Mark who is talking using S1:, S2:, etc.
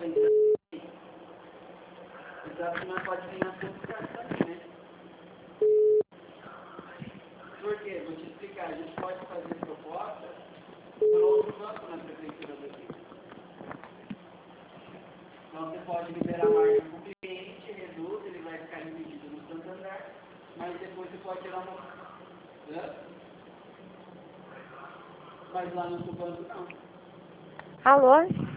S1: Exato, mas pode financiar o cartão também, né? Por quê? Vou te explicar. A gente pode fazer proposta pelo outro banco na prefeitura daqui. Então você pode liberar a margem para o cliente, reduz, ele vai ficar emitido no Santander, mas depois você pode tirar uma. Né? Mas lá no seu banco não.
S2: Alô?